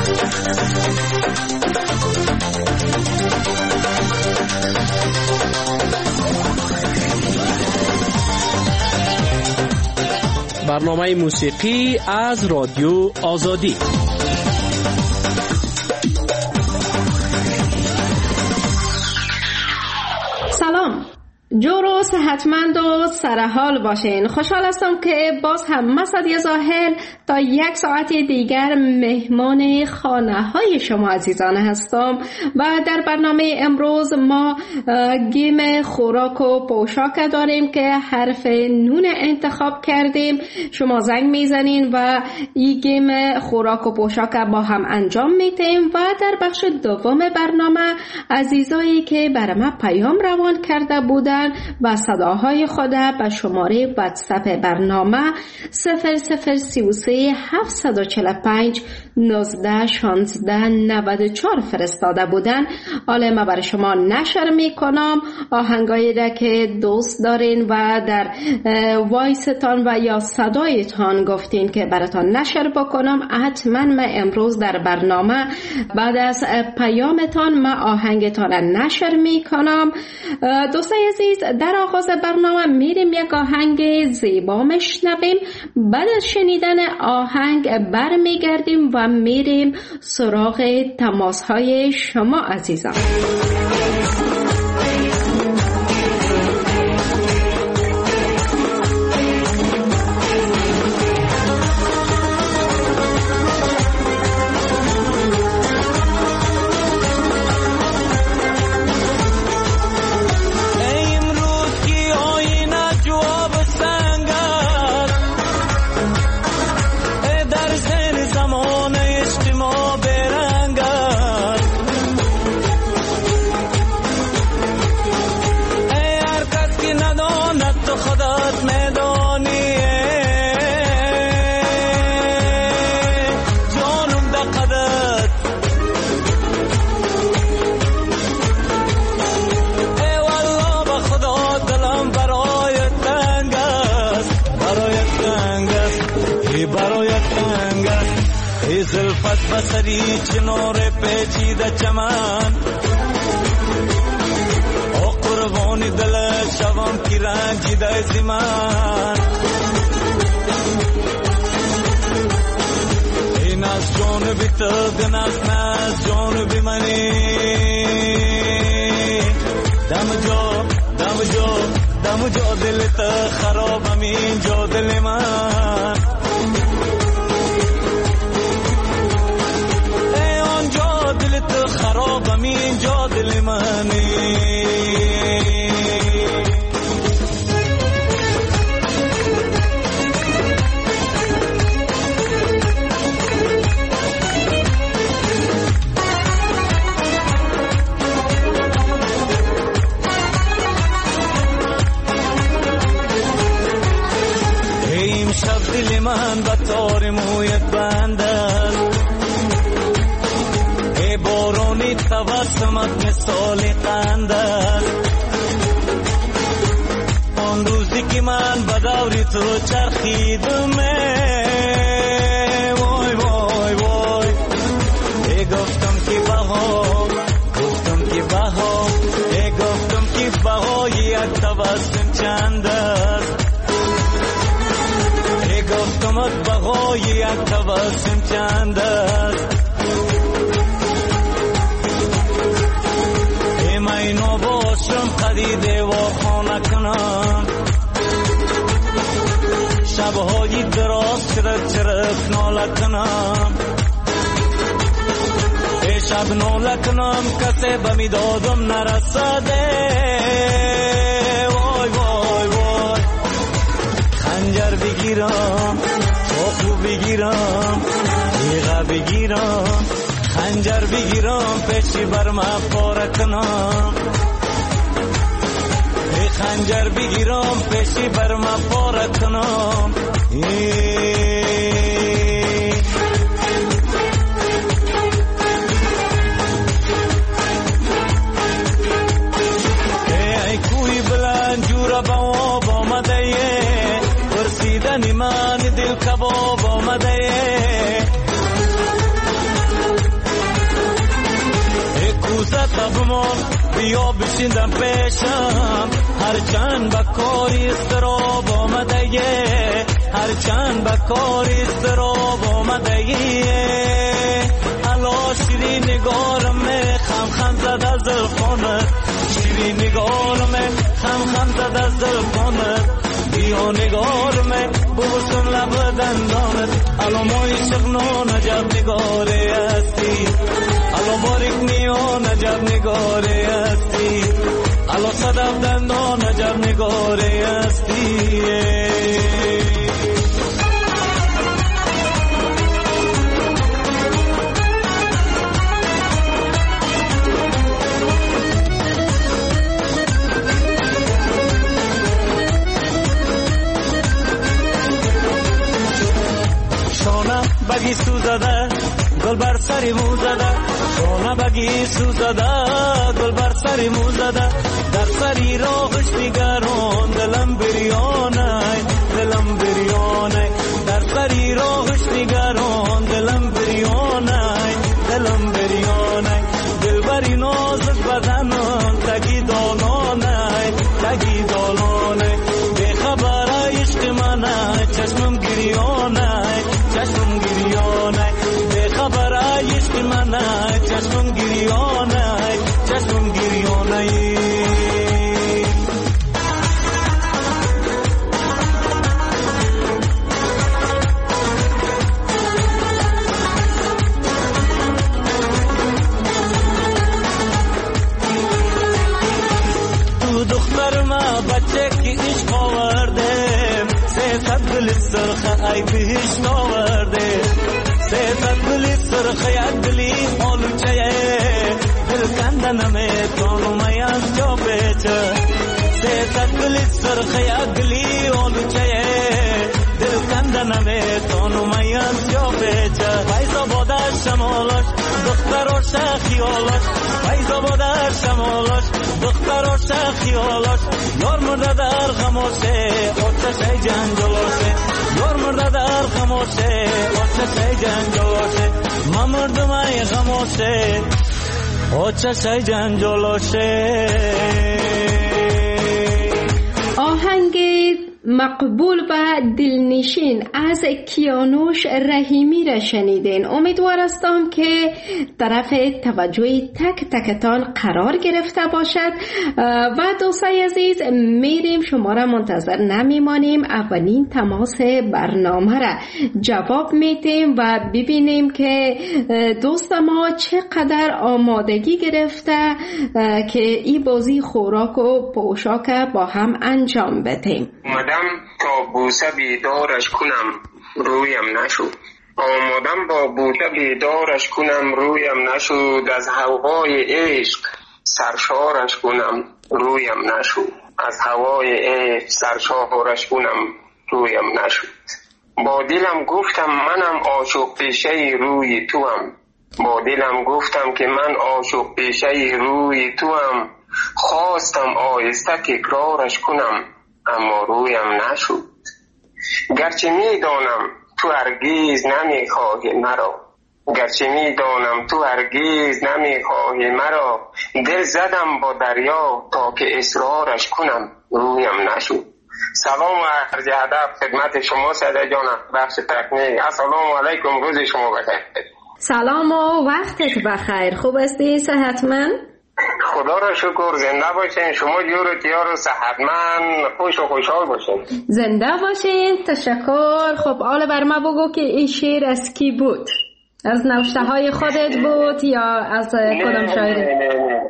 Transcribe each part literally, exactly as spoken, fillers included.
برنامه موسیقی از رادیو آزادی. سلام، جور و صحتمند و سرحال باشین. خوشحال هستم که باز هم مسعد زاهل تا یک ساعت دیگر مهمان خانه های شما عزیزان هستم و در برنامه امروز ما گیم خوراک و پوشاک داریم که حرف نون انتخاب کردیم. شما زنگ میزنین و این گیم خوراک و پوشاک با هم انجام میدیم و در بخش دوم برنامه عزیزایی که برای ما پیام روان کرده بودن و صداهای خود به شماره واتساپ برنامه صفر صفر سی و سه هفت چهار پنج نوزده شانزده نود و چهار فرستاده بودن. حالا ما برای شما نشر میکنم آهنگایی را که دوست دارین و در وایستان و یا صدایتان گفتین که براتان نشر بکنم. حتما من امروز در برنامه بعد از پیامتان ما آهنگتان را نشر میکنم. دوستای عزیز، در آغاز برنامه میریم یک آهنگ زیبا میشنویم. بعد از شنیدن آهنگ برمیگردیم و میریم سراغ تماس های شما عزیزان. بسری چنور پیچیده چمن او قربانی دل شوم کی رنجیده زمان این از جان بی تو دن از ناز جان بی منی دم جو دم جو دم جو دل تو خراب امین جو دل من خراب امین جا دل منی این شب دل من به تار مویت بندد بارونی تبسمت مثال قندل آن روزی که من به دوری تو چرخیدم وای وای وای ای گفتم که بها گفتم که بها ای گفتم که بهای یک تبسم چند است ای گفتم ات بهای یک تبسم چند است اینو باشم قدیده و خانه کنم شبهای دراز چرک چرک ناله کنم ای شب ناله کنم کسی بمی دادم نرسده وای وای وای خنجر بگیرم چاقو بگیرم تیغه بگیرم خنجر بگیرم پیشی بر ما پاره کنم ای خنجر بگیرم پیشی بر ما پاره کنم ای ای کوی بلند جورا بواب آمده پرسیدنی من دل کباب آمده عقبمان بیا بشیندم پیشم، هرچند به کاری استراب آمده یه، هرچند به کاری استراب آمده یه. الا شیرین نگارم خم خم زده زلفانت، شیرین نگارم خم خم زده زلفانت، بیا نگارم بوسم لب دندانت. الا مای شغنان عجب نگاره هستی، الا باریک نیان عجب نگاره هستی، الا صدف دندان عجب نگاره هستی. بگی سوزده گل بر سری مو زده، شانه بگی سوزده گل بر سری مو زده، در سری راهش دیگران دلم بریانه، دلم بریانه، در سری راهش دیگران دلم بریانه، دلم بریانه. دل بری نازک بدنان تگی دالانه، تگی دالانه، به خبر عشق منه چشمم گریانه، چشمم گریانه، به خبر عشق منه چشمم گریانه، چشمم گریانه. تو دختر ما بچه که عشق آورده، سه صد دل سرخ ای بهشت آورده، سه صد دل سرخ یک دلی آلوچه، دل کندنم تانو می از جا پیچه، سه صد دل سرخ یک دلی آلوچه، دل کندنم تانو می از جا پیچه. فیضا باده شمالش دختراش خیالش، فیضا باده شمالش دختراش خیالش، یار مرده در خموشه آتش جنجالاشه، یار مرده در خموشه آتش جنجالاشه، من مردم ای خموشه آتش جنجالاشه. آهنگ مقبول و دلنشین از کیانوش رحیمی را شنیدین. امیدوار هستم که طرف توجه تک تکتان قرار گرفته باشد و دوستای عزیز میریم شما را منتظر نمیمانیم، اولین تماس برنامه را جواب میدیم و ببینیم که دوست ما چقدر آمادگی گرفته که این بازی خوراک و پوشاک با هم انجام بدیم. آمدم تا بوسه بیدارش کنم رویم نشد، آمدم با بوسه بیدارش کنم رویم نشد، از هوای عشق سرشارش کنم رویم نشد، از هوای عشق سرشارش کنم رویم نشد. با دلم گفتم منم عاشق پیشه روی توام، با دلم گفتم که من عاشق پیشه روی توام، خواستم آهسته تکرارش کنم اما رویم نشد. گرچه میدانم تو هرگز نمیخواهی مرا، گرچه میدانم تو هرگز نمیخواهی مرا، دل زدم با دریا تا که اصرارش کنم رویم نشد. سلام و عرض ادب خدمت شما ساده جانم، بخش تکنیک. السلام علیکم، روز شما بخیر. سلام و وقتت بخیر. خوب هستی؟ صحتمند؟ خدا را شکر، زنده باشین. شما جور تیار و صحتمند، خوش و خوشحال باشین. زنده باشین. تشکر. خب حالا بر ما بگو که این شعر از کی بود؟ از نوشته های خودت بود یا از کدام شاعری؟ نه نه نه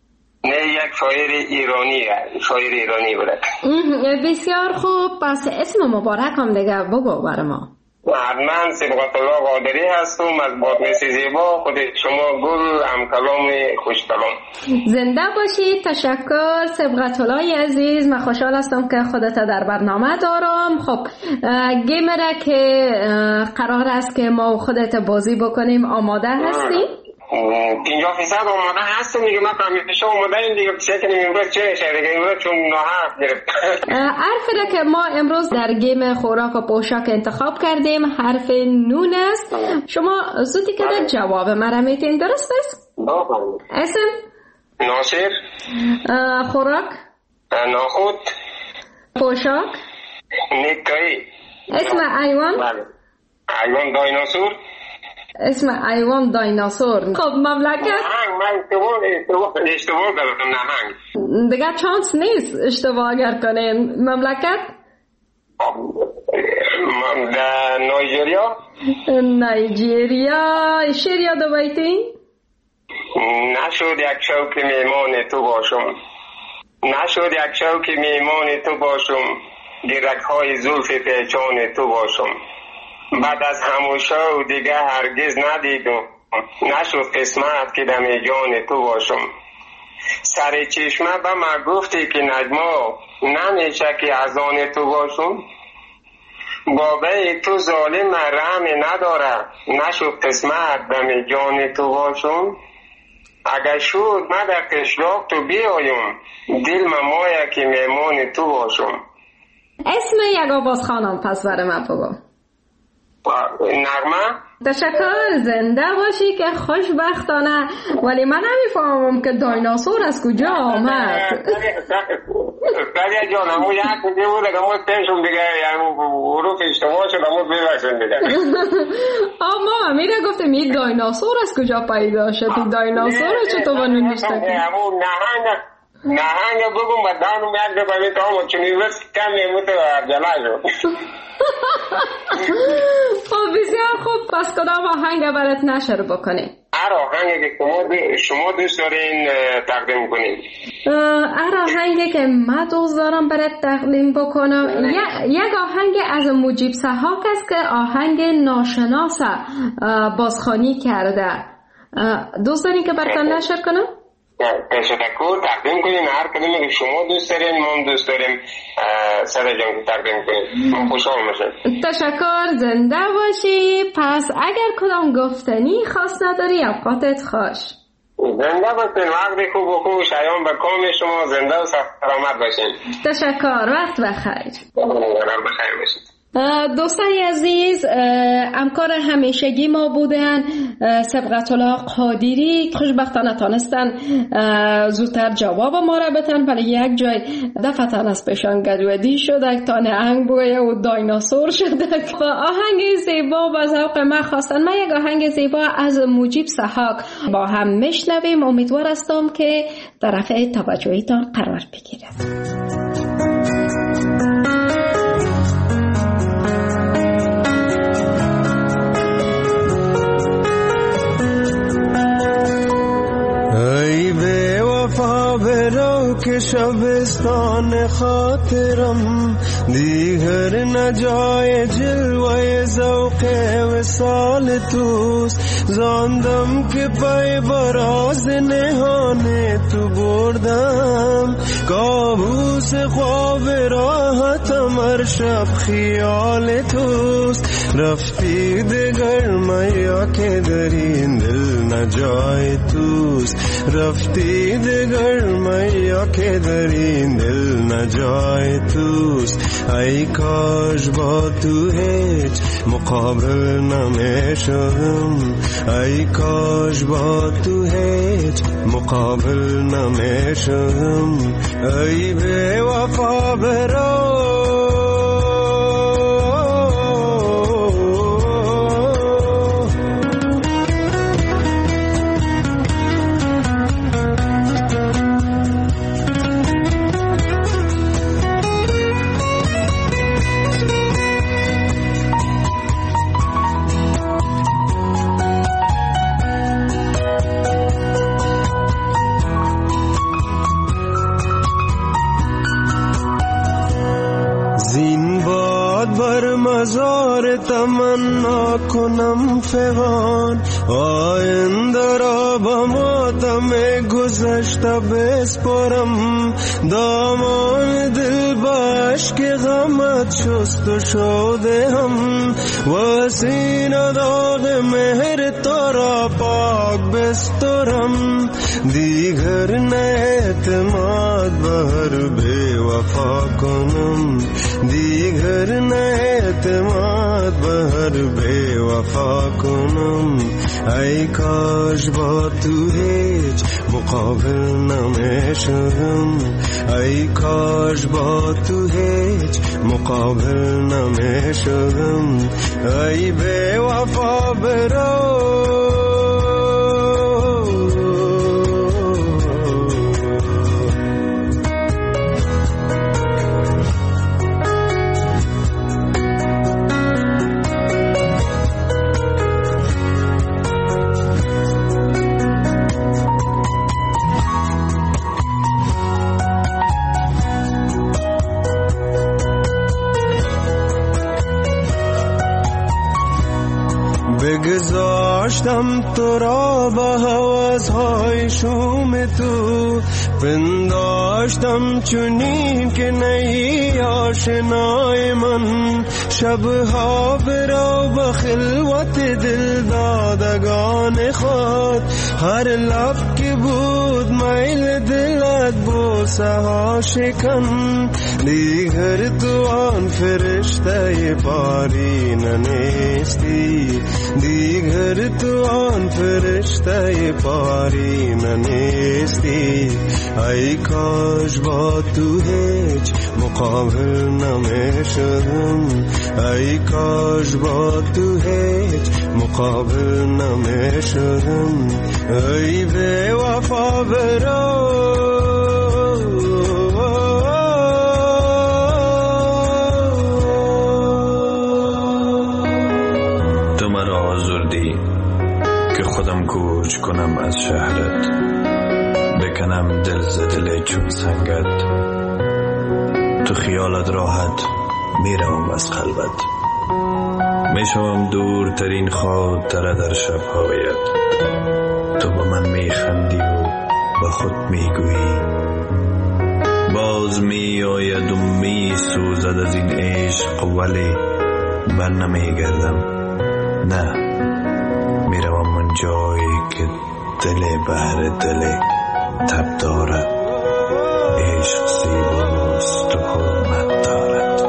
نه یک شاعر ایرانی، شاعر ایرانی بوده. بسیار خوب. پس اسم مبارک هم دیگه بگو بر ما. من صبغت الله قادری هستم از بادغیس زیبا، خود شما گل هم کلام خوش کلام. زنده باشید. تشکر صبغت الله عزیز. من خوشحال هستم که خودت در برنامه دارم. خب گیمره که قرار است که ما خودت بازی بکنیم، آماده هستی؟ پنجاه فیصد آماده هستم دیگه. من همیشه آماده این دیگه. چه کنیم امروز؟ چه شده دیگه امروز؟ چون ناحق گرفت. حرفی را که ما امروز در گیم خوراک و پوشاک انتخاب کردیم حرف نون است. شما زودی که در جواب مرا میتین، درست است؟ بابا اسم؟ ناصر. خوراک؟ نخود. پوشاک؟ نیکایی. اسم حیوان؟ حیوان دایناسور. اسم حیوان دایناسور. خب مملکت؟ نهنگ. من اشتباه اشتباه اشتباه کردم. نهنگ دیگه چانس نیست اشتباه اگر کنین. مملکت؟ نایجریا. نایجریا. شعر یاد بیتی؟ نشد یک شوک میمان تو باشم، نشد یک شوک میمان تو باشم، گرک های زلف پیچان تو باشم. بعد از همون شو دیگه هرگز ندیدم، نشد قسمت که دم جان تو باشم. سر چشمه به من گفتی که نجما نمیشه که از آن تو باشم. بابای تو ظالم رحم نداره، نشد قسمت دم جان تو باشم. اگر شد من در قشلاق تو بیایم، دل ممایه که میمان تو باشم. اسم یک آواز خانم پس برای من بگو. نغمه. تشکر، زنده باشی که خوشبختانه. ولی من نمیفهمم که دایناسور از کجا آمد. سریع جان همون یک کجا بود که همون تنشون دیگه یعنی حروف اشتباه شد همون بیوشن دیگه. اما میره گفتم این دایناسور از کجا پیدا شد. این دایناسور چطور بانون نشته کنی؟ همون نهنگ نهنگ بگم و دانو میاد ببینید تا همون چونی وقت کم نیموته و جلا شد. خب بسیار خوب، پس کدام آهنگ برات نشر بکنی؟ هر آهنگی که شما دوست دارین تقدیم کنید. هر آهنگی که من دوست دارم برات تقدیم بکنم. یک آهنگ از مجیب سحاک است که آهنگ ناشناس بازخوانی کرده. دوست دارین که براتون نشر کنم؟ تشکر، تقدیم کنیم. هر کدومی که شما دوست دارین ما هم دوست داریم صدا جان تقدیم کنیم. من خوشحال میشم. تشکر، زنده باشی. پس اگر کدام گفتنی خاص نداری اوقاتت خوش. زنده باشین، وقت خوب و خوب شایان به کام شما. زنده و سلامت باشین. تشکر، وقت بخیر. بخیر باشید. دوستان عزیز، همکار همیشگی ما بودن سبقت الله قادری. خوشبختانه تانستن زودتر جواب ما را بتن، ولی یک جای دفتن از پیشان گدودی شده تا نهنگ بویه و دایناسور شده. و آهنگ زیبا و ذوق من خواستن. من یک آهنگ زیبا از مجیب سحاک با هم میشنویم. امیدوار هستم که طرف توجهیتان قرار بگیرد. که شبستان خاطرم دیگر نجای جلوه ذوق وصال توست. زاندم که پای براز نهان تو بردم، کابوس خواب راحتم هر شب خیال توست. رفتی دگر میا که در این دل نجای توست، رفتی دگر میا که در این دل نجای توست. ای کاش با تو هیچ مقابل نمیشم، ای کاش با تو هیچ مقابل نمیشم. ای بی وفا برو تمنا کنم فغان آینده را با ماتم گذشته بسپرم. دامان دل باش که غمت شست و شده هم، و سینه داغ مهر تو را پاک بسترم. دیگر نه اعتماد بر بی وفا کنم، دیگر نه اعتماد باید به هر بی وفا کنم. ای کاش با تو هیچ مقابل نمیشدم. ای کاش با تو هیچ مقابل نمیشدم. ای بی وفا برو بگذاشتم تو را با حواسهای شوم تو، پنداشتم چونین که نی آشنای من. شبها برو به خلوت دل دادگان خود، هر لب که بود میل دلت بوسه ها شکن. دیگر تو آن فرشته پارین نیستی، دیگر تو آن فرشته پارین نیستی. ای کاش با تو هیچ مقابل نمیشدم. ای کاش با تو هیچ مقابل نمیشدم. ای بی وفا برو خودم کوچ کنم از شهرت، بکنم دل زدل چون سنگت. تو خیالت راحت میروم از قلبت، میشوم دورترین خاطره در شبهایت. تو با من میخندی و با خود میگویی، باز میآید و میسوزد از این عشق، ولی بر نمیگردم. نه، میروم من جایی که دل بهر دل تب دارد. عشق زیباست و حرمت دارد.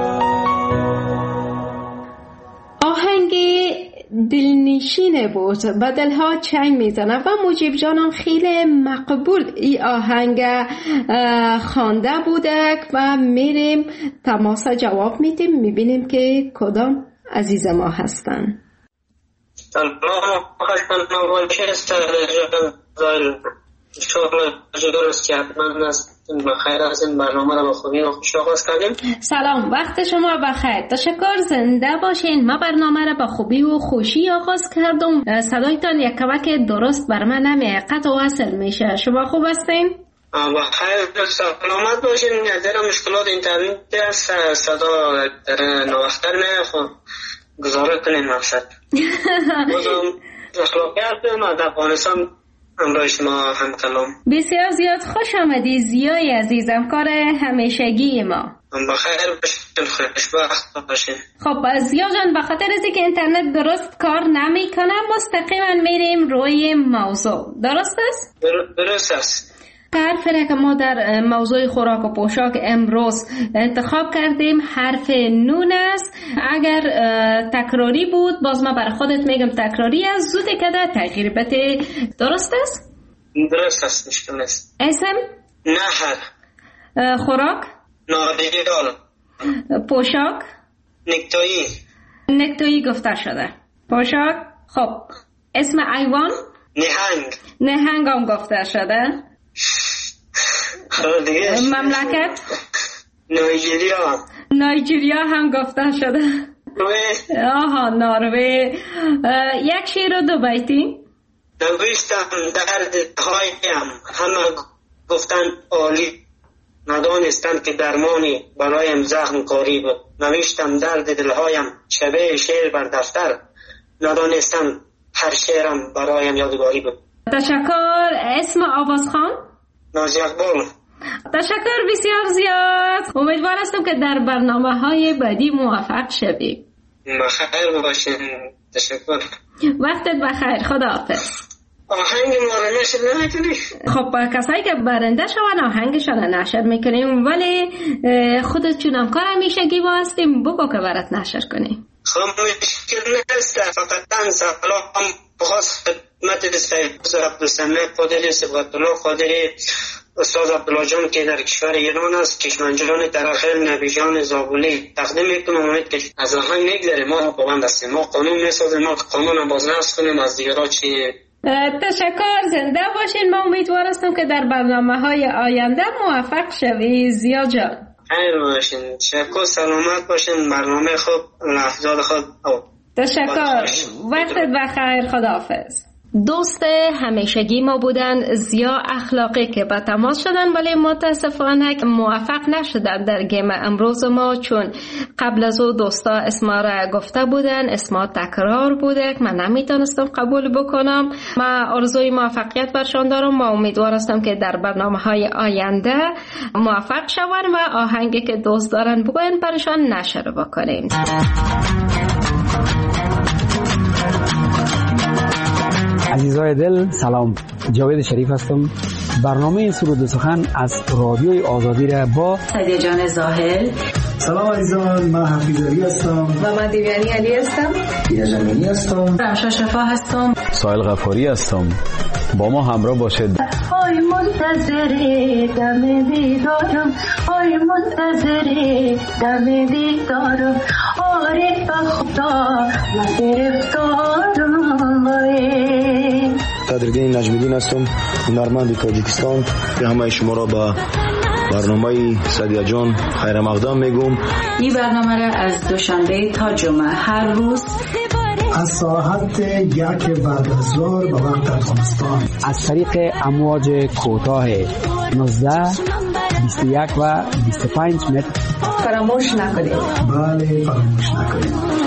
آهنگ دلنشینه بود و دلها چنگ میزنه و مجیب جانم خیلی مقبول ای آهنگ خوانده بوده و میریم تماس جواب میدیم، میبینیم که کدام عزیز ما هستن. سلام خواستم نوالشه سرجان شغل درست که حتما هستیم بخیر از این برنامه را با خوبی و خوش آغاز کردیم. سلام، وقت شما بخیر، تشکر، زنده باشین. ما برنامه را با خوبی و خوشی آغاز کردم. صدایتان یک کمک درست بر من نمیه، قطع و وصل میشه. شما خوب هستین؟ بخیر، سلامت باشین. در مشکلات اینترنت است، صدا در نوختر نه خود گزاره کنین مقصد بازم اخلاقیت ما در افغانستان همراه شما هم کلام. بسیار زیاد خوش آمدی زیای عزیزم، کار همیشگی ما. بخیر باشین، خوشبخت باشین. خب زیا جان، به خاطر از اینکه اینترنت درست کار نمیکنه مستقیما میریم روی موضوع. درست است؟ درست است. حرفی که ما در موضوع خوراک و پوشاک امروز انتخاب کردیم حرف نون است. اگر تکراری بود باز ما برای خودت میگم تکراری است، زوده که در تغییر بده. درست است؟ درست است، مشکل است. اسم؟ نهر. خوراک؟ نادیال. پوشاک؟ نکتایی. نکتایی گفته شده. پوشاک؟ خب اسم ایوان؟ نهنگ. نهنگ هم گفته شده. مملکت؟ نایجریا. نایجریا هم گفته شده. آها، نروژ. یک شعر و دو بیتی؟ نوشتم درد هایم همه گفتن عالی، ندانستند که درمانی برایم زخم کاری بود. نوشتم درد دلهایم شبه شعر بر دفتر، ندانستم هر شعرم برایم یادگاری بود. تشکر. اسم آواز خان؟ نازی اقبال. تشکر بسیار زیاد. امیدوار هستم که در برنامه های بعدی موفق شوی. بخیر باشین. تشکر. وقتت بخیر. خداحافظ. آهنگ ما رو نشر نمیکنی؟ خب کسایی که برنده شوند آهنگشان نشر میکنیم، ولی خودت چون هم کار همیشگی با هستیم بگو که برات نشر کنیم. خب مشکل نیست، فقط سلام بخواست خدمت سید عبدالسمیع قادری، صبغت الله قادری، استاد عبدالله جان که در کشور ایران است، کشمنجان ترخیل، نبی جان زابلی تقدیم میکنم. امید که از آهنگ نگذره، ما پابند هستیم، ما قانون میسازیم، ما قانون باز نفس کنیم، از دیگرها چی. تشکر، زنده باشین. ما امیدوار هستم که در برنامه های آینده موفق شوی زیا جان. خیر باشین، تشکر، سلامت باشین، برنامه خوب، لحظات خوب. تشکر، وقتت بخیر، خداحافظ. دوست همیشگی ما بودن زیا اخلاقی که به تماس شدن، ولی متاسفانه موفق نشدن در گیم امروز ما، چون قبل از او دوستا اسما را گفته بودن، اسما تکرار بوده، من نمیتونستم قبول بکنم. من آرزوی موفقیت برشان دارم. ما امیدوار هستم که در برنامه های آینده موفق شوند و آهنگی که دوست دارن بگوین برشان نشر بکنیم. عزیزای دل سلام، جاوید شریف هستم. برنامه سرود و سخن از رادیوی آزادی را با سید جان زاهل. سلام عزیزان، من حفیظ علی هستم و من دیوانی علی هستم. یا جمینی هستم. رمشا شفا هستم. سایل غفاری هستم. با ما همراه باشید. آی منتظر دم دیدارم، آی منتظر دم دیدارم، آره با خدا من گرفتارم. قدردین نجمیدین هستم، هنرمند تاجیکستان. به همه شما را با برنامه سدیا جان خیر مقدم میگم. این برنامه را از دوشنبه تا جمعه هر روز از ساعت یک بعد از ظهر به وقت افغانستان از طریق امواج کوتاه نوزده، بیست و یک و بیست و پنج متر فراموش نکنید. بله، فراموش نکنید.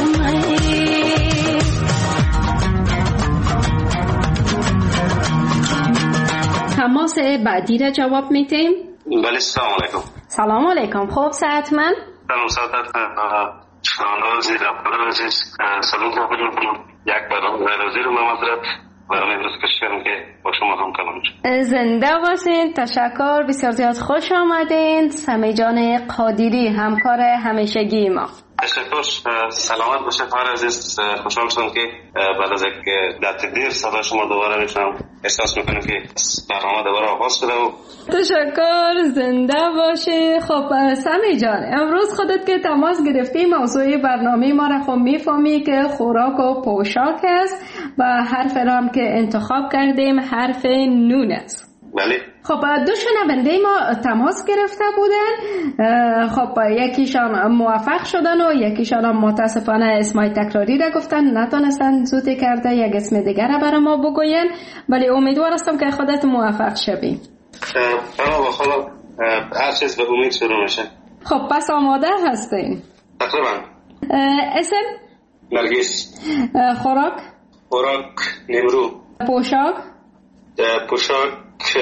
تماس بعدی را جواب میتیم. بله، سلام علیکم. سلام علیکم. خوب صحتمند؟ سلام سعادت شنوندگان زیر رفقان عزیز، سلام تقدیم میکنم. یک برنامه غیرازی رو من مطرح برنامه امروز کشیدم که با شما هم کلام شد. زنده باشین. تشکر، بسیار زیاد خوش آمدین. سمی جان قادری، همکار همیشگی ما. تشکر، سلامت باشه فر عزیز. خوشحال شدم که بعد از یک مدت دیر صدا شما دوباره میشنم. احساس میکنم که برنامه دوباره آغاز شده. و تشکر، زنده باشی. خب سمی جان، امروز خودت که تماس گرفتی، موضوع برنامه ما را خب میفهمی که خوراک و پوشاک است و حرف هم که انتخاب کردیم حرف نون است. بله. خب دو شنونده ما تماس گرفته بودن. خب یکیشان موفق شدن و یکیشان هم متاسفانه اسمای تکراری را گفتن، نتونستن زودی کرده یک اسم دیگر را برای ما بگوین، ولی امیدوار هستم که خودت موفق شوی. برای خدا هر چیز به امید شروع میشه. خب پس آماده هستین؟ تقریبا. اسم؟ نرگس. خوراک؟ خوراک نیمرو. پوشاک؟ پوشاک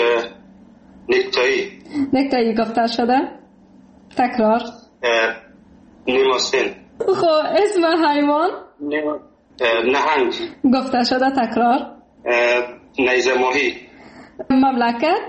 نکتایی. نکتایی گفته شده؟ تکرار. نیماستین. خب اسم حیوان؟ نهنگ. گفته شده، تکرار. نیزه ماهی. مملکت؟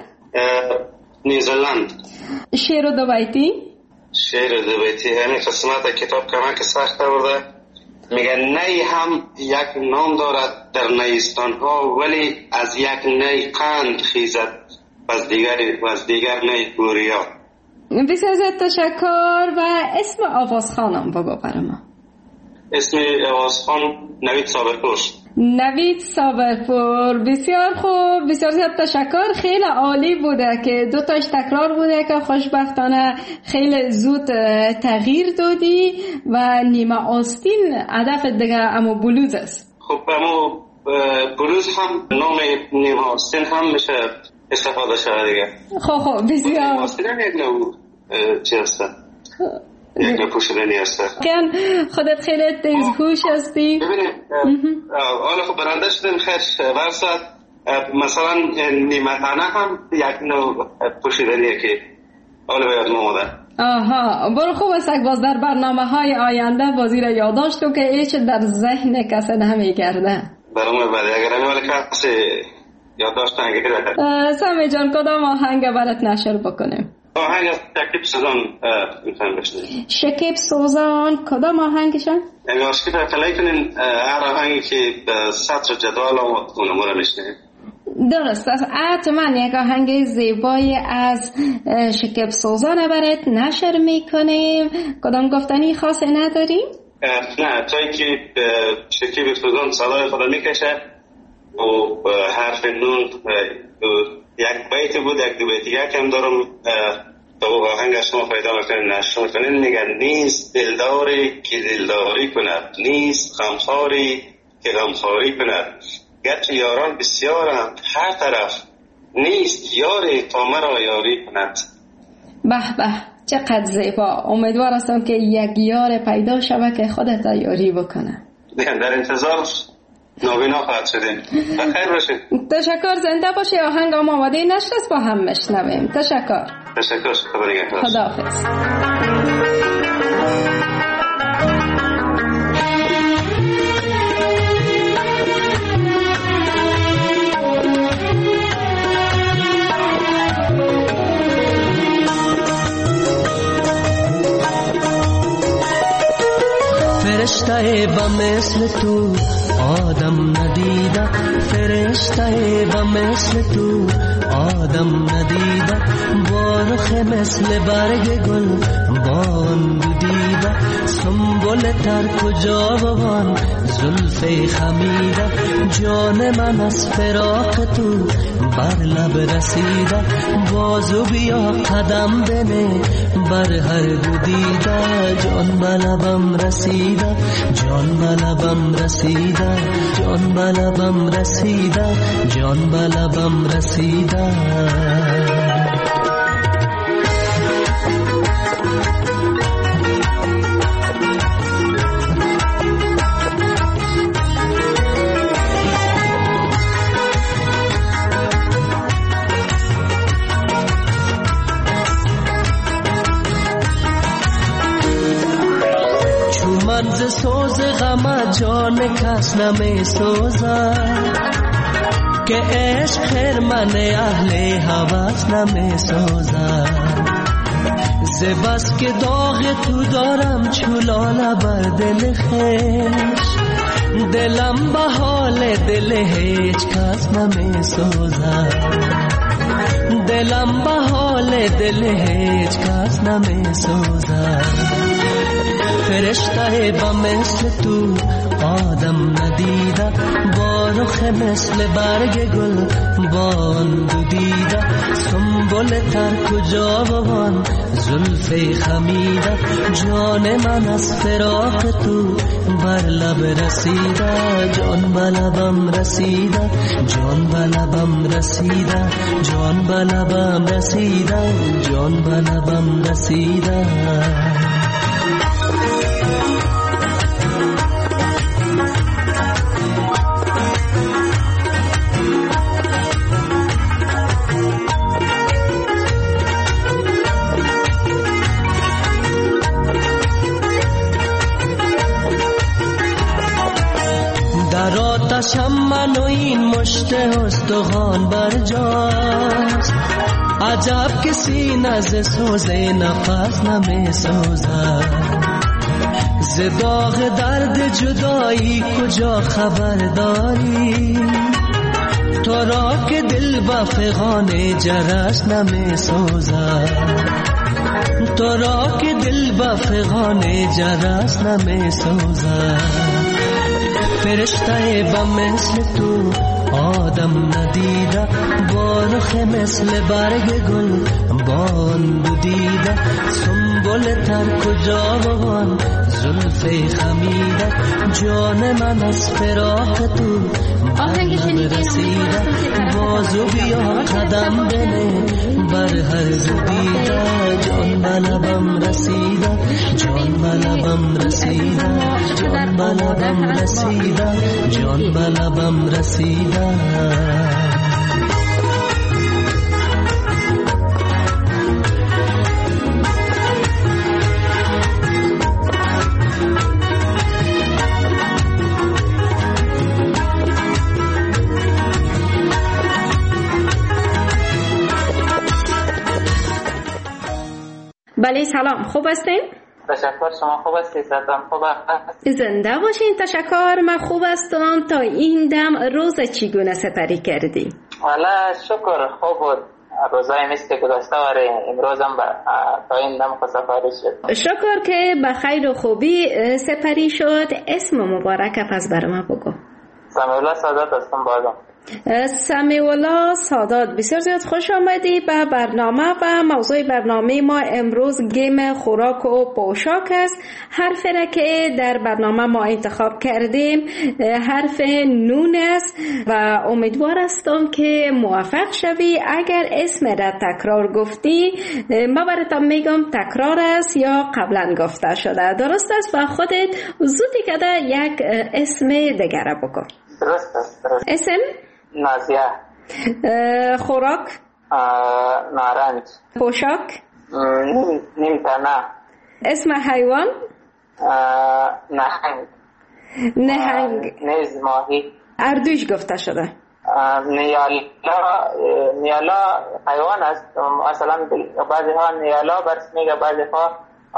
نیوزلند. شعر و دو بیتی؟ شعر و دو بیتی همین قسمت کتاب کمک سخت آورده. میگه نی هم یک نام دارد در نیستان ها، ولی از یک نی قند خیزد از دیگر از دیگر نی گوریا. بسیار زیاد تشکر. و اسم آوازخانم بگو برای ما. اسم آوازخان نوید صابرپور. نوید صابرپور، بسیار خوب، بسیار زیاد تشکر. خیلی عالی بوده که دو تاش تکرار بوده که خوشبختانه خیلی زود تغییر دادی و نیمه آستین هدف دیگه اما بلوز است. خب اما بلوز هم نام نیمه آستین هم میشه استفاده شده دیگه. خب خب بسیار. نیمه آستین هم یک نوع چی هسته؟ یک نوع پوشیدنی هسته. خودت خیلی تیز هوش هستی. ببینیم حالا خب برنده شدیم خیش ورسد مثلا نیمه تنه هم یک نوع پوشیدنیه که حالا باید ماماده. آها، برو خوب است باز در برنامه های آینده بازی را یادداشت تو که ایچ در ذهن کسی نمیگرده. برام بعد اگر نمیواله کسی یادداشت نگیره. سمی جان کدام آهنگ برات نشر بکنیم؟ آهنگ از شکیب سوزان میتونم بشنیم. شکیب سوزان کدام آهنگشن؟ اگه آشکی پر پلی کنین هر آهنگی که سطر جدال آمد اونمو رو میشنیم. درست است. حتما یک آهنگ زیبایی از شکیب سوزان برات نشر میکنیم. کدام گفتنی خاصی نداریم؟ نه تایی که شکیب سوزان صدای خدا میکشه و حرف نون یک بیت بود، یک دو بیت یک هم دارم تا آهنگ شما پیدا میکنین نشر میکنین. میگن نیست دلداری که دلداری کند، نیست غمخواری که غمخواری کند، گرچه یاران بسیارم هر طرف، نیست یاری تا مرا یاری کند. به به چقدر زیبا. امیدوار هستم که یک یار پیدا شود که خودت یاری بکنه. در انتظار نابینا خواهد شدیم. بخیر باشید. تشکر. زنده باشی. آهنگ هم آماده نشست با هم مشنویم. تشکر. تشکر. خداحافظ. فرشته با مثل تو آدم ندیده، فرشته با مثل تو آدم ندیده، بارخ مثل برگ گل بان دیده، سنبل تر کجا بوان زلف خمیده، جان من از فراق تو بر لب رسیده، بازو بیا قدم بنه بر هر دو دیده، جان بلبم رسیده، جان بلبم رسیده، جان بلبم رسیده، جان بلبم رسیده. منز سوز غم جان کس نمی سوزد، که عشق خرمن اهل هوس نمی سوزد، ز بس که داغ تو دارم چولاله بر دل خویش، دلم به حال دل هیچ کس نمی سوزد، دلم به حال دل هیچ کس نمی سوزد. فرشته با مثل تو آدم ندیده، بارخ مثل برگ گل بان دو دیده، سنبل تر کجا بوان زلف خمیده، جان من از فراق تو بر لب رسیده، جان بلبم رسیده، جان بلبم رسیده، جان بلبم رسیده، جان بلبم رسیده. آتشم من و این مشت استخوان برجاست، عجب که سینه از سوز نفس نمی سوزد، ز داغ درد جدایی کجا خبر داری، تو را که دل با فغان جرس نمی سوزد، تو را که دل با فغان جرس نمی سوزد. فرشته با مثل تو آدم ندیده، بارخ مثل برگ گل بان دو دیده، سنبل تر کجا بوان زلف خمیده، جان من از فراق تو بر رسیده، بازو بیا قدم بنه بر هر دو دیده، جان بلبم رسیده، جان بلبم رسیده، جان بلبم رسیده، جان بلبم رسیده. بله سلام، خوب هستین؟ تشکر، شما خوب هستید؟ زندم خوب هست؟ زنده باشین. تشکر، من خوب هستم. تا این دم روز چگونه سپری کردی؟ والا شکر خوب بود. روزای مثل که گذاشته ولی امروز هم تا این دم خود سپری شد. شکر که به خیر و خوبی سپری شد. اسم مبارک پس برام بگو. سمیعالله سادات هستم بازم. سمیعالله سادات، بسیار زیاد خوش آمدی به برنامه و موضوع برنامه ما امروز گیم خوراک و پوشاک است. حرفی را که در برنامه ما انتخاب کردیم حرف نون است و امیدوار هستم که موفق شوی. اگر اسم را تکرار گفتی ما براتون میگم تکرار است یا قبلا گفته شده. درست است؟ و خودت زودی که یک اسم دیگر را بکن. درست است. درست. اسم؟ نازیه. خوراک؟ نارنج. پوشاک؟ نیم تنه. اسم حیوان؟ نهنگ. نهنگ. نیز ماهی. اردوش گفته شده. نیالا. نیالا حیوان است. مثلا بعضی ها نیالا برس میگه، بعضی ها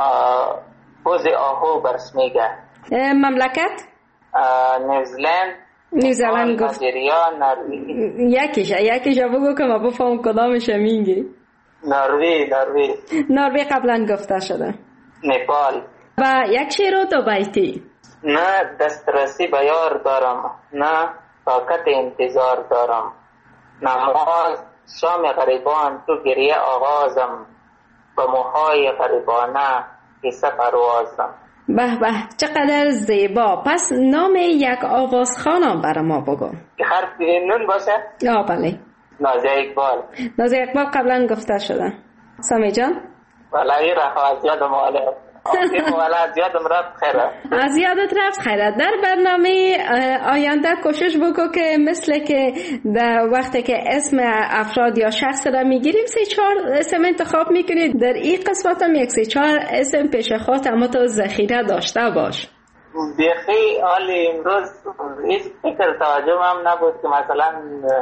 بوز آهو برس میگه. مملکت؟ نیوزلند. نیوزلند گفت. نایجریا، نروژ. یکیش یکیش بگو که ما بفهم کدامش میگی. نروژ. نروژ. نروژ قبلا گفته شده. نپال. و یک شعر و دو بیتی. نه دسترسی به یار دارم، نه طاقت انتظار دارم، نماز شام غریبان تو گریه آغازم، به موهای غریبانه قصه پروازم. به به چقدر زیبا. پس نام یک آوازخوانم برای ما بگو. که حرف نون باشه؟ آه بله. نازیه اقبال. نازیه اقبال قبلا گفته شده. سمی جان؟ والا این رها از یادم آله. والا از یادم رفت خیره. از یادت رفت خیره. در برنامه آینده کوشش بکن که مثل که در وقتی که اسم افراد یا شخص را میگیریم سه چهار اسم انتخاب میکنید. در این قسمت هم یک سه چهار اسم پیش خود اما تو ذخیره داشته باش. بیخی حالی امروز هیچ فکر توجه هم نبود که مثلا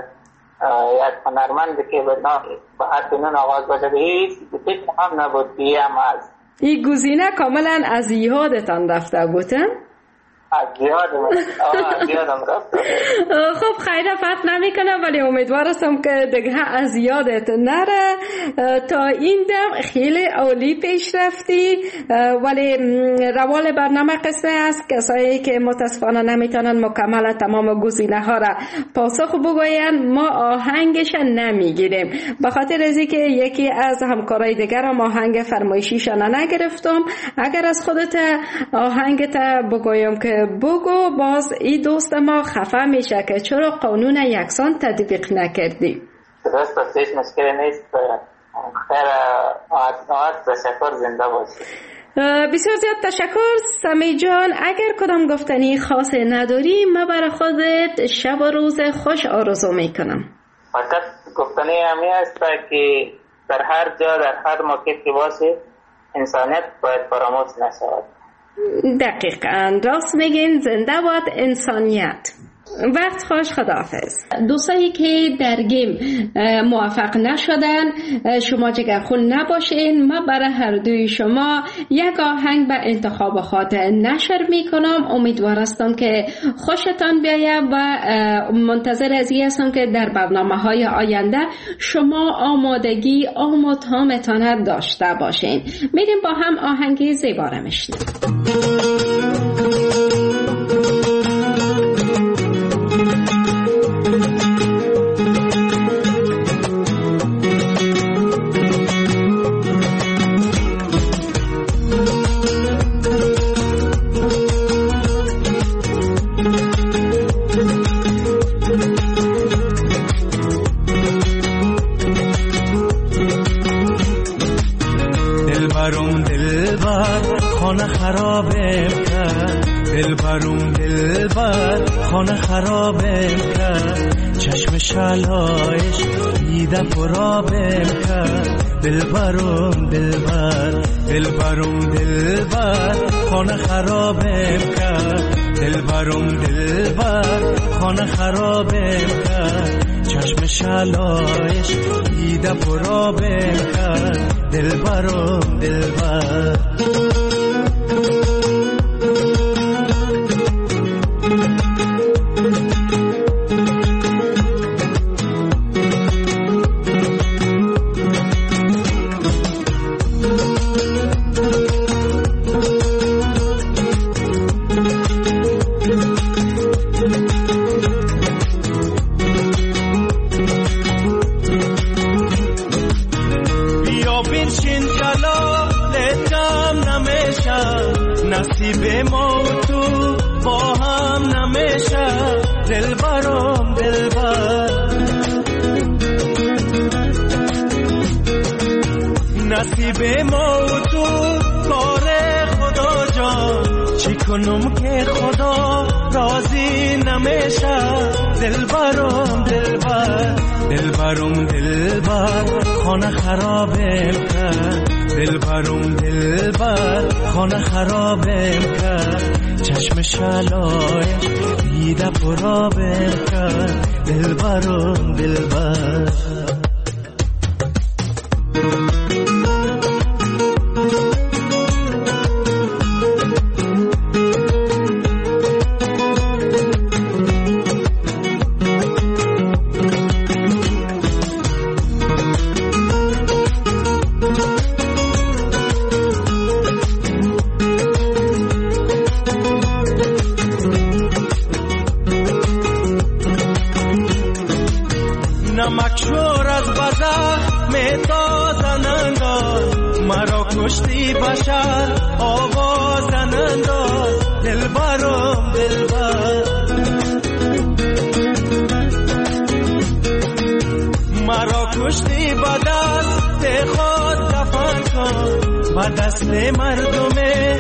یک هنرمند که به حرف نون آغاز باشه، هیچ فکر هم نبود که هم هست. این گزینه کاملا از یادتان رفته بودن؟ از یادم از یادم رفته. خب خیلی فرق نمیکنه ولی امیدوار هستم که دیگه از یادت نره. تا این دم خیلی عالی پیش رفتی ولی روال برنامه قصه است کسایی که متاسفانه نمیتونن مکمل تمام گزینه ها را پاسخ بگوین ما آهنگش نمیگیریم به خاطر از اینکه یکی از همکارای دیگر هم آهنگ فرمایشیشان نگرفتم. اگر از خودت آهنگت بگویم که بگو باز این دوست ما خفه میشه که چرا قانون یکسان تطبیق نکردی. درست است، هیچ مشکلی نیست. خیر آت تشکر، زنده باشی. بسیار زیاد تشکر سمی جان. اگر کدام گفتنی خاص نداری ما برای خودت شب و روز خوش آرزو میکنم. فقط گفتنی همی است که در هر جا در هر موقع که باشی انسانیت باید فراموش نشود. دقیقاً راست میگین. زنده باد انسانیت. وقت خوش، خداحافظ. دوستایی که در گیم موفق نشدن شما جگرخون نباشین. ما برای هر دوی شما یک آهنگ به انتخاب خود نشر میکنم. امیدوار هستم که خوشتان بیاید و منتظر از این هستم که در برنامه های آینده شما آمادگی آم و تامتان داشته باشین. میریم با هم آهنگی زیبا را میشنویم. دلبرم دلبر خانه خرابه کرد، دلبرم دلبر خانه خرابه کرد، چشم شلایش دیده پرابه کرد. دلبرم دلبر دلبرم دلبر خانه خرابه کرد، دلبرم دلبر خانه خرابه کرد، چشم شلایش دیده پرابم کرد دلبرم دلبر. نصیب ما و تو با هم نمیشه دلبرم دلبر. نصیب ما و تو کار خدا جان، چی کنم که خدا راضی نمیشه دلبرم دلبر. دلبرم دلبر خانه خرابم کرد دلبرم دلبر خانه خرابم کرد. چشم شلایش دیده پرابم کرد دلبرم دلبر. نمکشور از بزخ میتازن انداز، مرا کشتی بشر آوازن انداز دلبرم دلبر. مرا کشتی با دست خود دفن کن، با دست مردم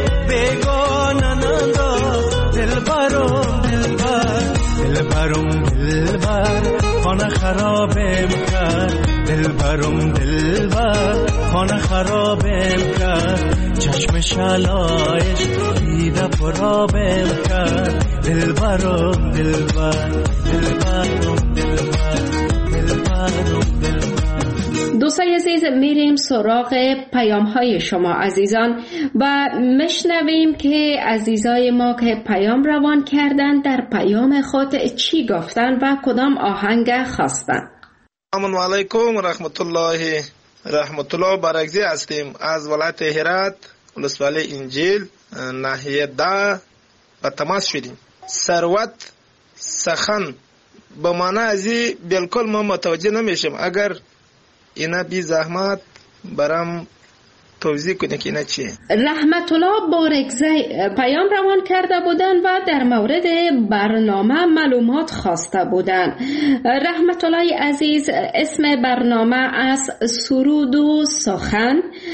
بیگانن انداز دلبرم دلبر. دلبرم دلبر خانه خرابم کرد دلبرم دلبر خانه خرابم کرد. چشم شلایش دیده پرابم کرد دلبرم دلبر. دلبرم دلبر دلبرم دلبر. دوستای عزیز، میریم سراغ پیام های شما عزیزان و مشنویم که عزیزای ما که پیام روان کردن در پیام خود چی گفتن و کدام آهنگ خواستن. السلام علیکم و رحمت الله. رحمت الله برگزی هستیم از ولایت هرات، ولسوالی انجیل، ناحیه ده و تماس شدیم. ثروت سخن به معنی ازی بالکل ما متوجه نمیشم. اگر اینا بی زحمت برام توضیح کنه که اینا چیه. رحمت الله بارگزی پیام روان کرده بودن و در مورد برنامه معلومات خواسته بودن. رحمت الله عزیز، اسم برنامه از سرود و سخن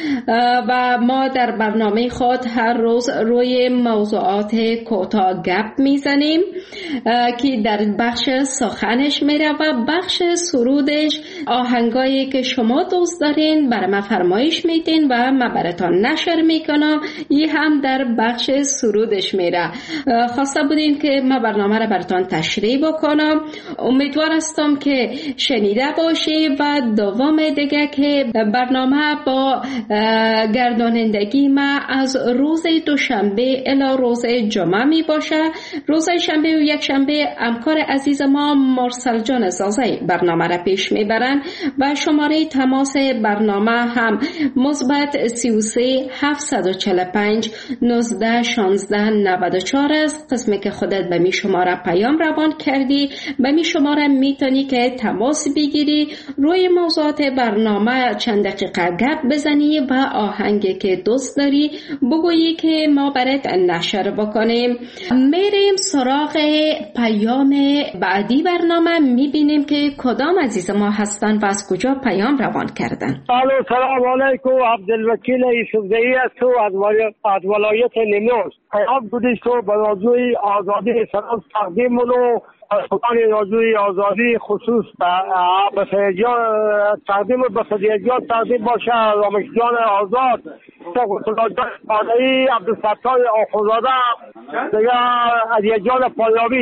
و ما در برنامه خود هر روز روی موضوعات کوتاه گپ میزنیم که در بخش سخنش میره و بخش سرودش آهنگایی که شما دوست دارین برای ما فرمایش میدین و ما براتون نشر میکنم. این هم در بخش سرودش میره. خواسته بودین که ما برنامه را براتون تشریح بکنم. امیدوار هستم که شنیده باشی و دوم دیگه که برنامه با گردانندگی ما از روز دوشنبه الی روز جمعه می باشه. روز شنبه و یک شنبه همکار عزیز ما مرسل جان زازی برنامه را پیش میبرن و شماره تماس برنامه هم مثبت سی و سه هفتصد و چهل و پنج نوزده شانزده نود و چهار است. قسمی که خودت به می شماره پیام روان کردی به می شماره میتونی که تماس بگیری، روی موضوعات برنامه چند دقیقه گپ بزنی و آهنگی که دوست داری بگویی که ما برات نشر بکنیم. میریم سراغ پیام بعدی برنامه، میبینیم که کدام عزیز ما هستن و از کجا پیام روان کردن. سلام علیکم، عبدالوکیل یوسفزئی هستم از ولایت نیمروز. پیام بودیش تو به موضوع آزادی سلام تقدیم رو سلطان راجوی آزادی خصوص به سیدیان تقدیم به سیدیان تقدیم باشه. رامشجان آزاد، سلطان پانایی، عبدالفتاح آخوندزاده، دیگه علیجان پایابی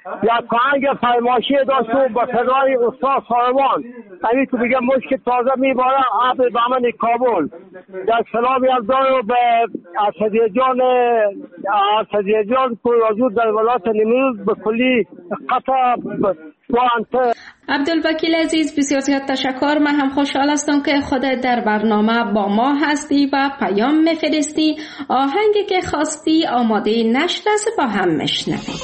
یک کانگ فرماشی داشت و با صدای استاد سارمان همین که بگم مشک تازه میباره آب دامن کابل. در سلام یزدان و به اسدی جان اسدی جان که وجود در ولایت نیمروز به کلی قطع عبدالوکیل عزیز، بسیار زیاد تشکر. من هم خوشحال هستم که خودت در برنامه با ما هستی و پیام میفرستی. آهنگی که خواستی آماده نشده است، با هم میشنویم.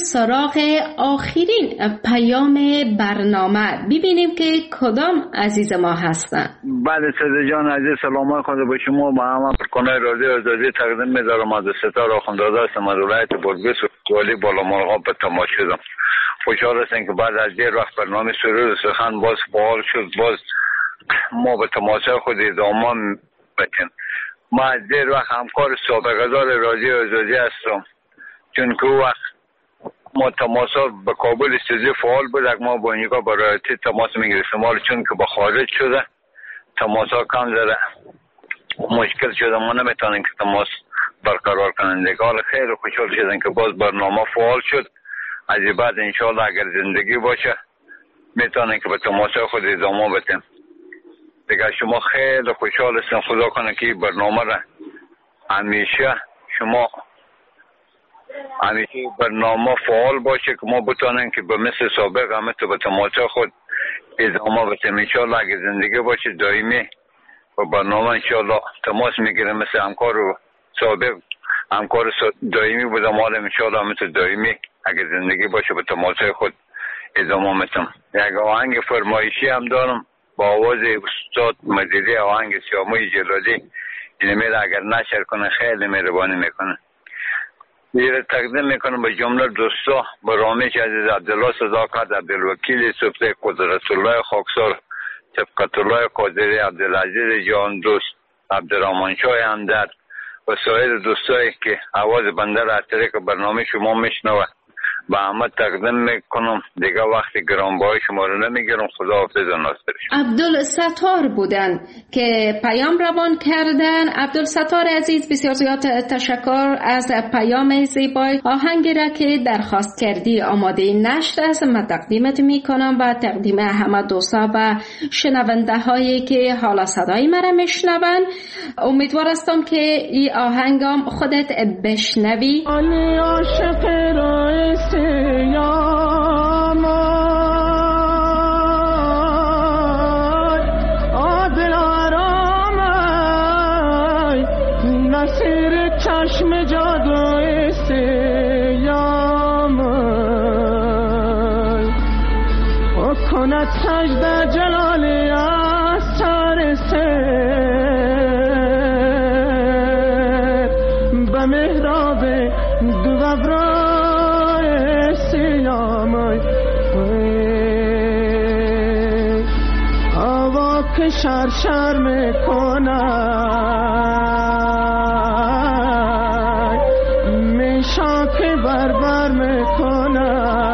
سراغ آخرین پیام برنامه ببینیم که کدام عزیز ما هستن. بله صدر جان عزیز، سلام خدا به شما. با همه پرکنه رادیو آزادی تقدیم می‌دارم. از ستاره آخوندزاده هستم از ولایت بادغیس ولی بالا مرغاب به تماس شدم. خوشحال هستم که بعد از دیر وقت برنامه سرود سخن باز فعال شد، باز ما به تماسهای خود ادامه بتیم. ما از دیر وقت همکار سابقه‌دار رادیو آزادی هستم، چون که وقت ما تماسا به کابل استودیو فعال بود، ما با اینجا برای تماس میگرفتیم، حالا چون که به خارج شده تماسا کم ذره مشکل شده، ما نمیتونیم که تماس برقرار کنیم دیگه. حالا خیلی خوشحال شدن که باز برنامه فعال شد. از این بعد انشاءالله اگر زندگی باشه میتونیم که به تماسا خود ادامه بدیم دیگه. شما خیلی خوشحال هستم، خدا کنه که این برنامه را همیشه شما همیشه برنامه فعال باشه که ما بتونیم که به مثل سابق همه تو به تماسا خود ادامه بدیم. انشاءالله اگر زندگی باشه دائمی و برنامه انشاءالله تماس میگیریم، مثل همکار سابق همکار دائمی بودم، حالا انشاءالله همه تو دائمی اگر زندگی باشه به تماسای خود ادامه میتم. یک آهنگ فرمایشی هم دارم با آواز استاد مزیدی، آهنگ سیاموی جلالی. این میره اگر نشر کنه خیلی مهربانی میکنه. میره تقدیم میکنم به جمله دوستا، به رامش عزیز، عبدالله صداقت، عبدالوکیل صفته، قدرت الله خاکسار، شفقت الله قادری، عبدالعزیز جان دوست، عبدالرحمن شاه همدرد و سایر دوستایی که آواز بنده را از طریق برنامه شما میشنوه با همه تقدیم میکنم. دیگه وقتی گرانبهای شما رو نمیگیرم. خدا حافظ و ناصرش. عبدالستار بودن که پیام روان کردن. عبدالستار عزیز بسیار زیاد تشکر از پیام زیبای. آهنگی را که درخواست کردی آماده نشد است، من تقدیمت میکنم و تقدیم همه دوستا و شنونده هایی که حالا صدای مرا میشنون. امیدوار هستم که این آهنگم خودت بشنوی. آلی عاشق رایست یا مای عادل آرامای نصیر چشم جادوی سیامای و کند سجده جلالی از سر سر به محراب دو ابرای هوا که شرشر میکنه میشا که بربر میکنه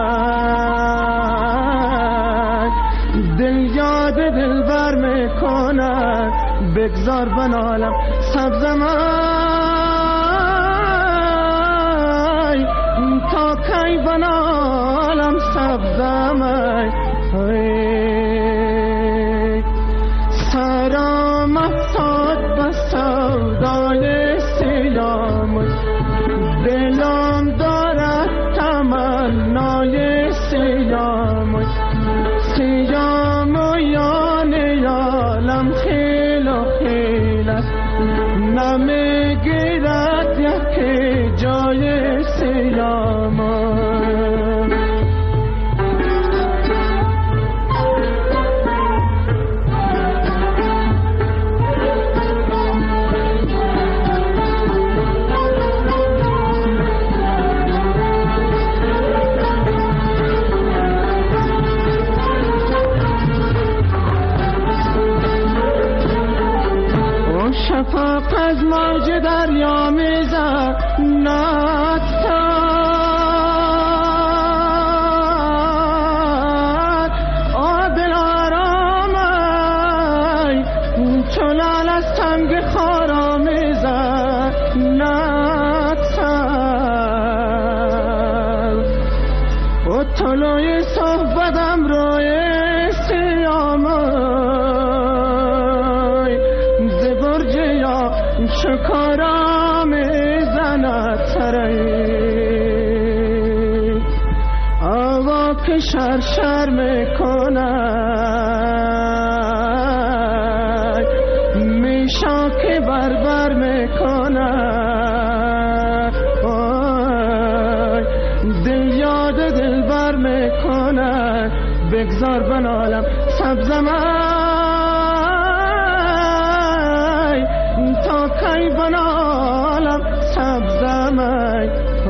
دل یاد دل بر میکنه بگذار بنالم سبزمای تا کی بنالم سبزمای سرام افتاد به سودای سیامای دلم دارد تمنای سیامای سیامایان یالم خیل و خیل است نمیگیرد یکی جای سیامای. شفاق از موج دریا میزد نتاد عادل آرامای چنان از تنگ خارا میزد نتاد و طلوع صحبتم روی سیامای شکارا میزند سرایی هوا که شرشر میکنه میشا که بربر میکنه دل یاد بگذار بنالم سبزم ای تا کی بنالم سبزم ای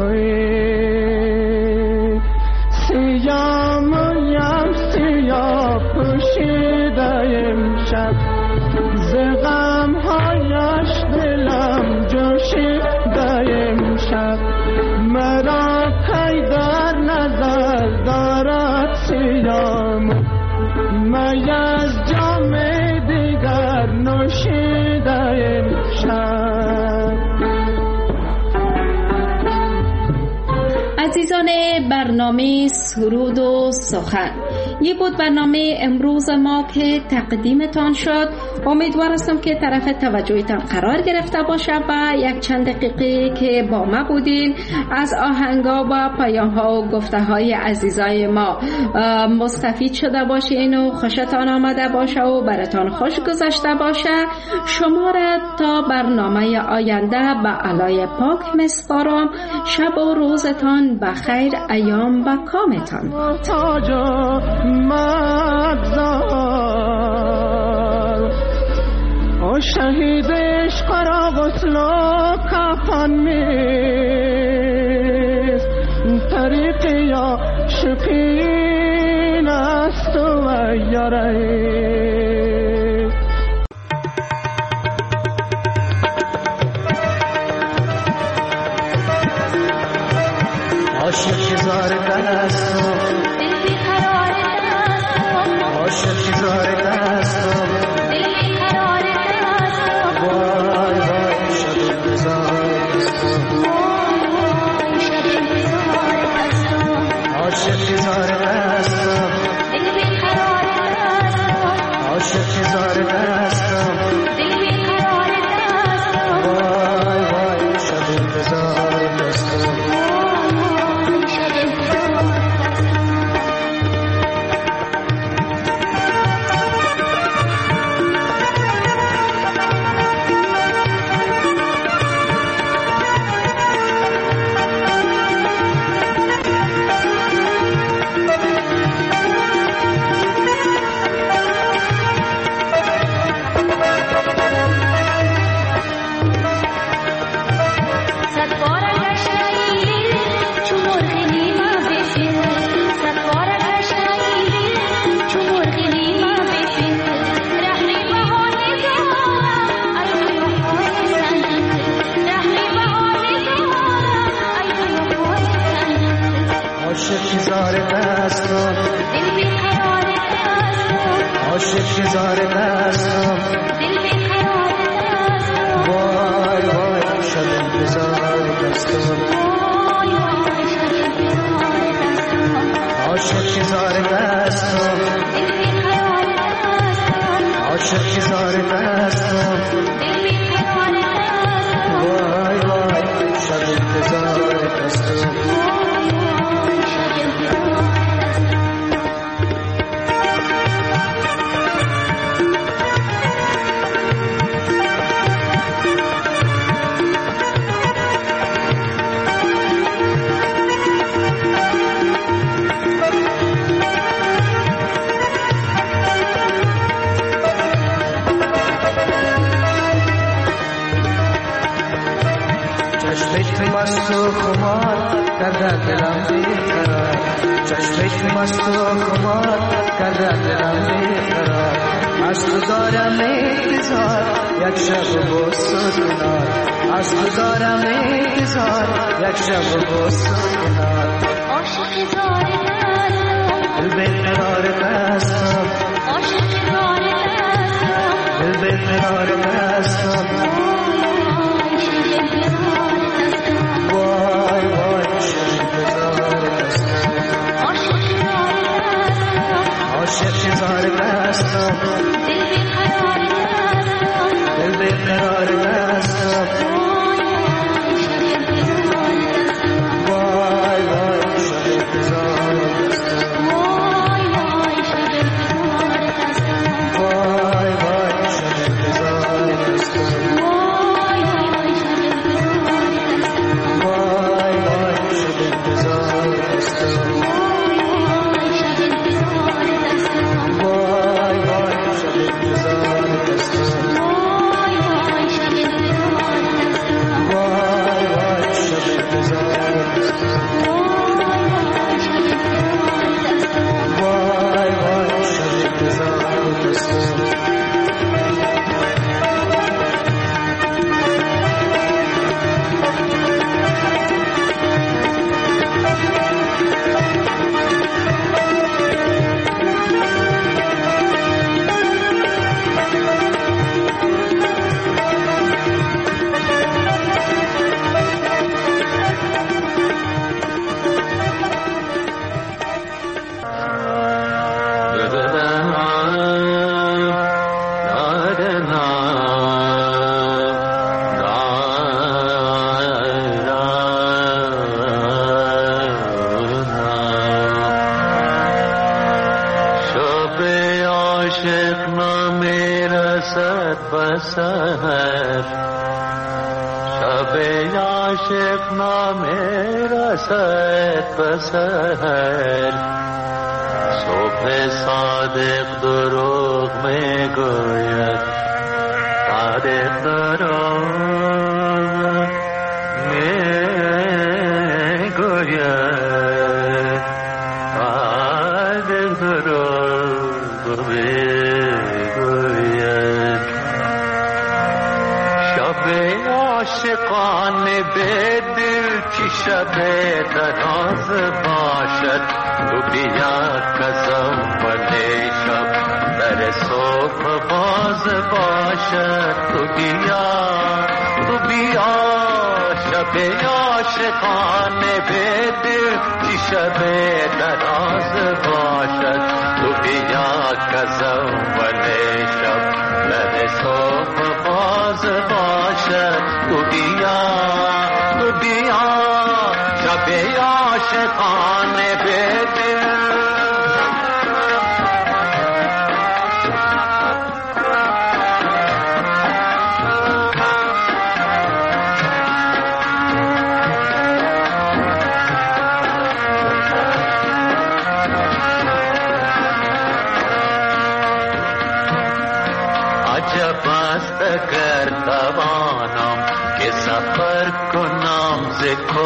سیام یم سیاه پوشیده امشب ز غم هایش دلم جوشیده امشب مرا کی در نظر دارد سیام می از جام دیگر نوشیده امشب. عزیزان برنامه سرود و سخن، یه بود برنامه امروز ما که تقدیمتان شد. امیدوار هستم که طرف توجهتان قرار گرفته باشه و یک چند دقیقه که با ما بودین از آهنگا و پیام‌ها و گفته‌های عزیزای ما مستفید شده باشین و خوشتان آمده باشه و براتان خوش گذشته باشه. شما را تا برنامه آینده به علای پاک میسپارم. شب و روزتان بخیر، ایام و کامتان. تاج مگذار و شهید عشق را غسل و کفن میز طریق یا شقین است و یاره عاشق زارده است عاشق زارده است دل بیقرار است وای وای شب انتظار است عاشق زارده است دل بیقرار است عاشق زارده است دل بیقرار است وای وای شب انتظار است. Bye. بسر شب عاشق نامه رسد بسر صبح صادق دروغ میگوید صادق دروغ میگوید صادق دروغ میگوید شب عاشقان به دل چی شب دراز باشد تو بیا کزم ولی شب در صبح باز باشد تو بیا تو بیا شب عاشقان به دل چی شب دراز باشد تو بیا کزم ولی شب در صبح باز باشد تو بیا تو بیا شب عاشقان به دل عجب است اگر توانم که سفر کنم ز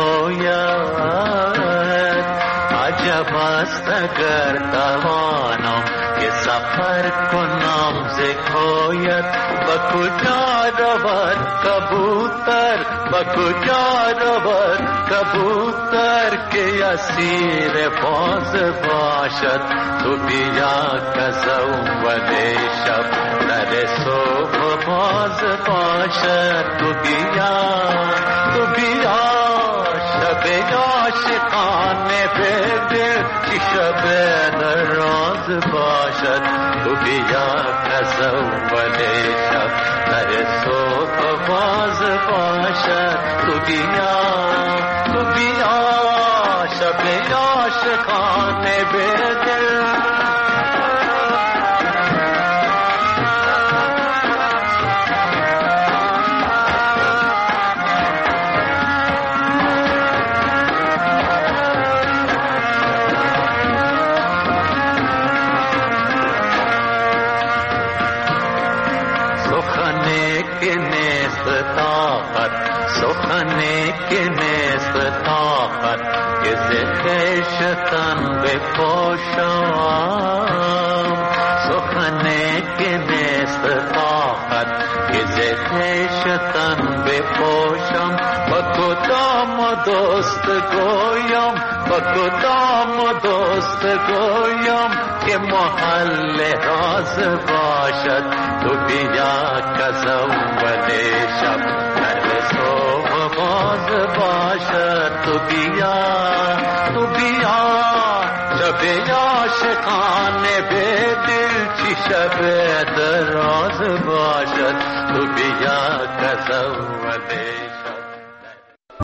کویت عجب است اگر توانم که سفر کنم ز کویت با کجا رود کبوتر با کجا رود کبوتر که اسیر باز باشد تو بیا کزم ولی شب در صبح باز باشد تو بیا تو بیا شب عاشقان به دل چی شب نراز باشد تو بیا کزم ولی شب در صبح باز باشد تو بیا تو بیا شب عاشقان به دل سخنی که نیست طاقت که ز خویشتن بپوشم سخنی که نیست طاقت که ز خویشتن بپوشم با کدام دوست گویم با کدام دوست گویم که محل راز باشد تو بیا کزم ولی شب صبح باز باشد تو بیا تو بیا شب عاشقان به دل چی شب دراز باشد تو بیا کزم ولی